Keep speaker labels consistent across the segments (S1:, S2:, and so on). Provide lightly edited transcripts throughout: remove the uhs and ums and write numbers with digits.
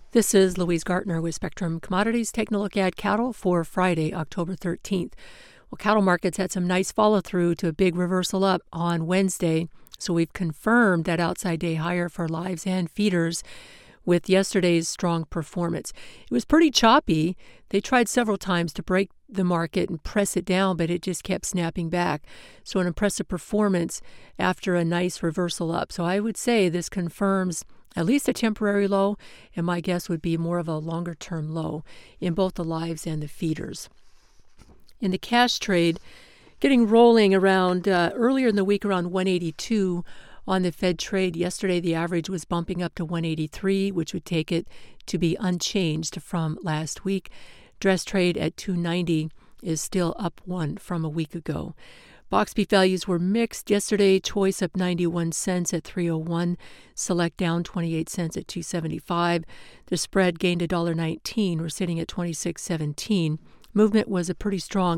S1: This is Louise Gartner with Spectrum Commodities taking a look at cattle for Friday, October 13th. Well, cattle markets had some nice follow-through to a big reversal up on Wednesday, so we've confirmed that outside day higher for lives and feeders with yesterday's strong performance. It was pretty choppy. They tried several times to break the market and press it down, but it just kept snapping back. So an impressive performance after a nice reversal up. So I would say this confirms at least a temporary low, and my guess would be more of a longer-term low in both the lives and the feeders. In the cash trade, getting rolling around earlier in the week around 182 on the Fed trade. Yesterday, the average was bumping up to 183, which would take it to be unchanged from last week. Dress trade at 290 is still up one from a week ago. Box beef values were mixed yesterday. Choice up 91 cents at 301. Select down 28 cents at 275. The spread gained $1.19. We're sitting at 26.17. Movement was a pretty strong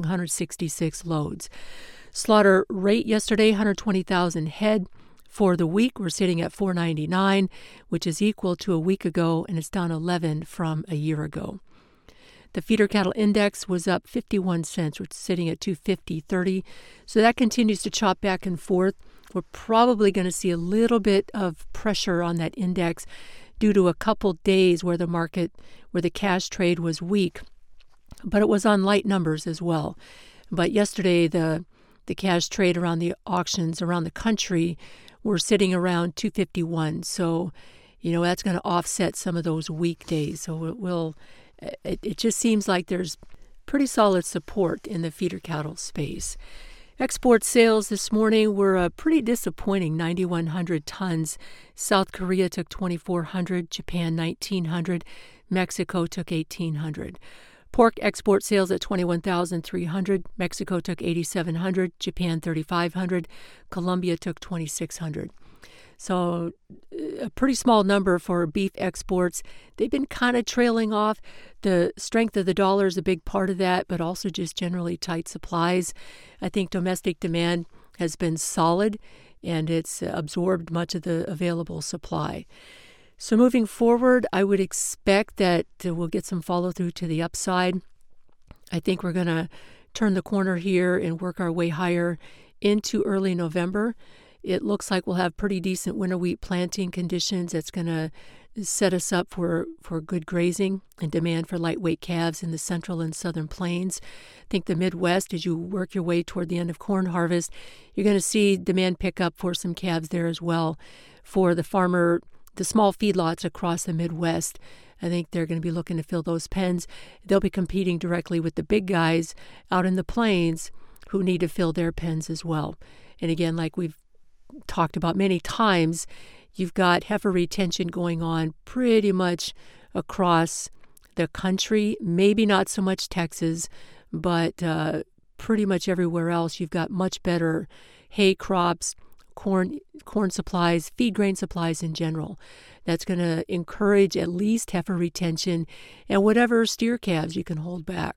S1: 166 loads. Slaughter rate yesterday 120,000 head. For the week, we're sitting at 499, which is equal to a week ago, and it's down 11 from a year ago. The feeder cattle index was up 51 cents. We're sitting at 250.30. So that continues to chop back and forth. We're probably going to see a little bit of pressure on that index due to a couple days where the cash trade was weak, but it was on light numbers as well. But yesterday, the cash trade around the auctions around the country were sitting around 251. So, that's going to offset some of those weekdays. So it just seems like there's pretty solid support in the feeder cattle space. Export sales this morning were pretty disappointing, 9,100 tons. South Korea took 2,400, Japan 1,900, Mexico took 1,800. Pork export sales at 21,300, Mexico took 8,700, Japan 3,500, Colombia took 2,600. So a pretty small number for beef exports. They've been kind of trailing off. The strength of the dollar is a big part of that, but also just generally tight supplies. I think domestic demand has been solid, and it's absorbed much of the available supply. So moving forward, I would expect that we'll get some follow-through to the upside. I think we're going to turn the corner here and work our way higher into early November. It looks like we'll have pretty decent winter wheat planting conditions. That's going to set us up for good grazing and demand for lightweight calves in the central and southern plains. I think the Midwest, as you work your way toward the end of corn harvest, you're going to see demand pick up for some calves there as well. For the small feedlots across the Midwest, I think they're going to be looking to fill those pens. They'll be competing directly with the big guys out in the plains who need to fill their pens as well. And again, like we've talked about many times, you've got heifer retention going on pretty much across the country, maybe not so much Texas, but pretty much everywhere else. You've got much better hay crops, corn supplies, feed grain supplies in general. That's going to encourage at least heifer retention and whatever steer calves you can hold back.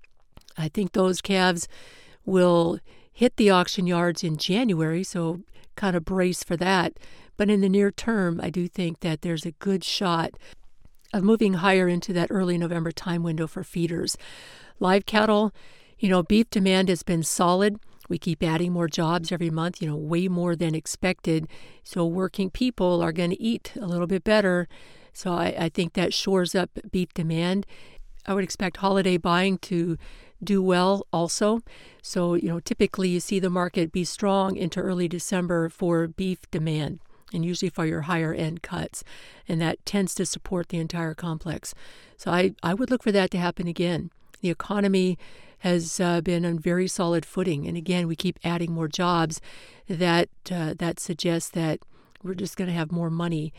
S1: I think those calves will hit the auction yards in January, so kind of brace for that. But in the near term, I do think that there's a good shot of moving higher into that early November time window for feeders. Live cattle, beef demand has been solid. We keep adding more jobs every month, way more than expected. So working people are going to eat a little bit better. So I think that shores up beef demand. I would expect holiday buying to do well also. So, typically you see the market be strong into early December for beef demand and usually for your higher end cuts. And that tends to support the entire complex. So I would look for that to happen again. The economy has been on very solid footing. And again, we keep adding more jobs. That suggests that we're just going to have more money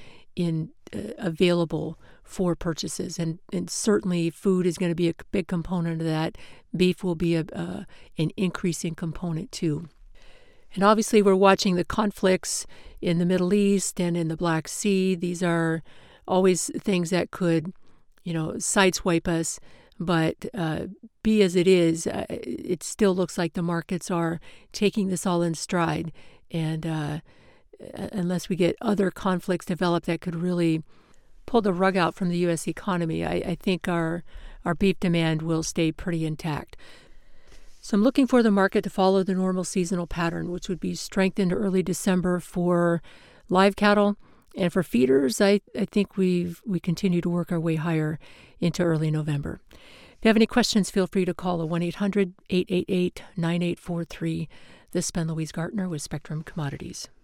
S1: available for purchases. And certainly food is going to be a big component of that. Beef will be an increasing component too. And obviously we're watching the conflicts in the Middle East and in the Black Sea. These are always things that could, sideswipe us. But be as it is, it still looks like the markets are taking this all in stride. And unless we get other conflicts develop that could really pull the rug out from the U.S. economy, I think our beef demand will stay pretty intact. So I'm looking for the market to follow the normal seasonal pattern, which would be strengthened early December for live cattle. And for feeders, I think we continue to work our way higher into early November. If you have any questions, feel free to call 1-800-888-9843. This has been Louise Gartner with Spectrum Commodities.